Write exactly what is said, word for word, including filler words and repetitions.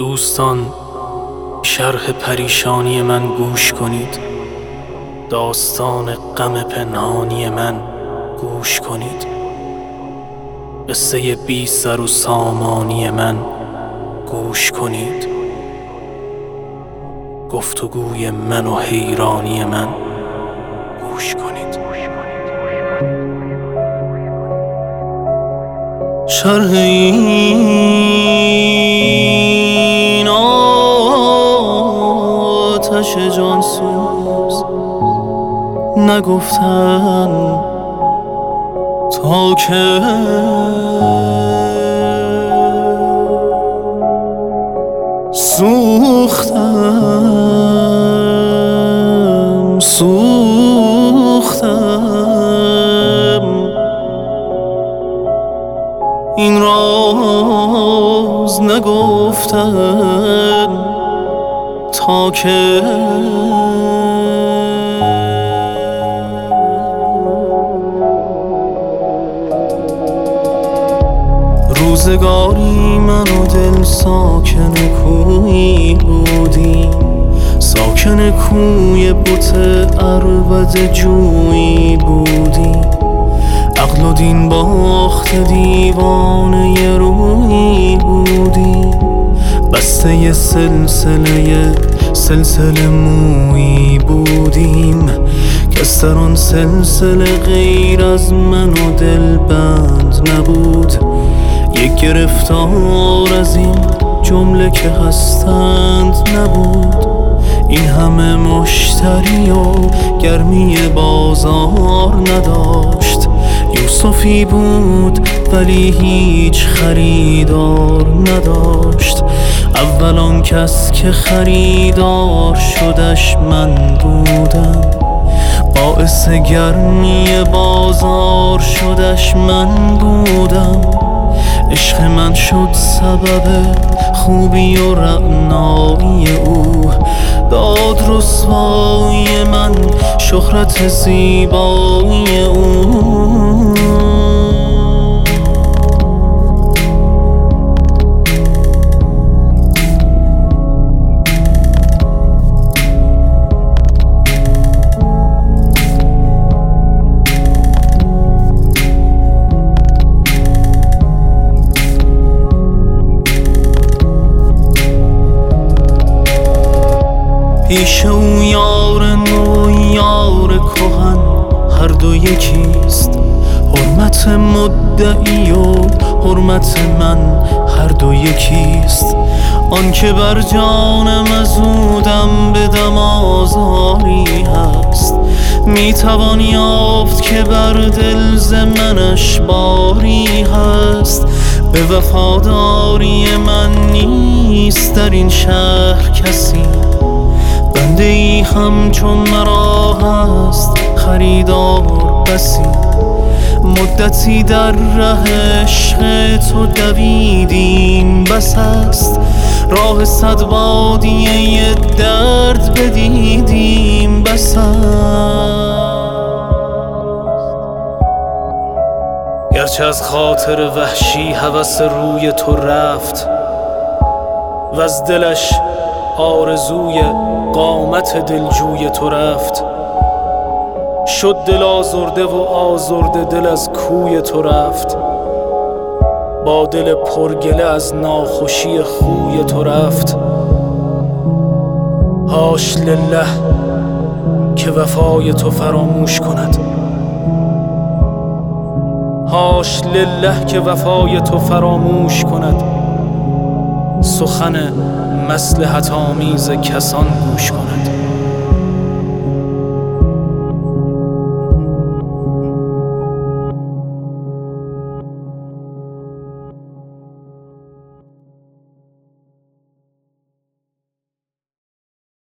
دوستان شرح پریشانی من گوش کنید، داستان غم پنهانی من گوش کنید، قصه بی سر و سامانی من گوش کنید، گفتگوی من و حیرانی من گوش کنید. شرح این آتش جانسوز نگفتن تا که سوختم سوختم این راز نگفتن تا که روزگاری من و دل ساکن کویی بودیم، ساکن کوی بت عربد جویی بودیم، عقل و دین باخت دیوانه رویی بودیم، بسته سلسله سلسله مویی بودیم، کس در آن سلسله غیر از من و دل بند نبود، یک گرفتار از این جمله که هستند نبود. این همه مشتری و گرمی بازار نداشت، یوسفی بود ولی هیچ خریدار نداشت، اول آن کس که خریدار شدش من بودم، باعث گرمی بازار شدش من بودم، عشق من شد سبب خوبی و رعنایی او، داد رسوایی من شهرت زیبایی او. پیش او یار نو و یار کهن هر دو یکیست، حرمت مدعی و حرمت من هر دو یکیست، آن که بر جانم از او دم به دم آزاری هست، میتوان یافت که بر دل ز منش باری هست، به وفاداری من نیست در این شهر کسی، بنده ای همچون مرا هست خریدار بسی، مدتی در ره عشق تو دویدیم بس است، راه صد بادیه درد بدیدیم بس است. گرچه از خاطر وحشی هوس روی تو رفت و از دلش آرزوی قامت دلجوی تو رفت، شد دل آزرده و آزرده دل از کوی تو رفت، با دل پرگله از ناخوشی خوی تو رفت، هاش لله که وفای تو فراموش کند، هاش لله که وفای تو فراموش کند، سخن مصلحت آمیز کسان گوش کند.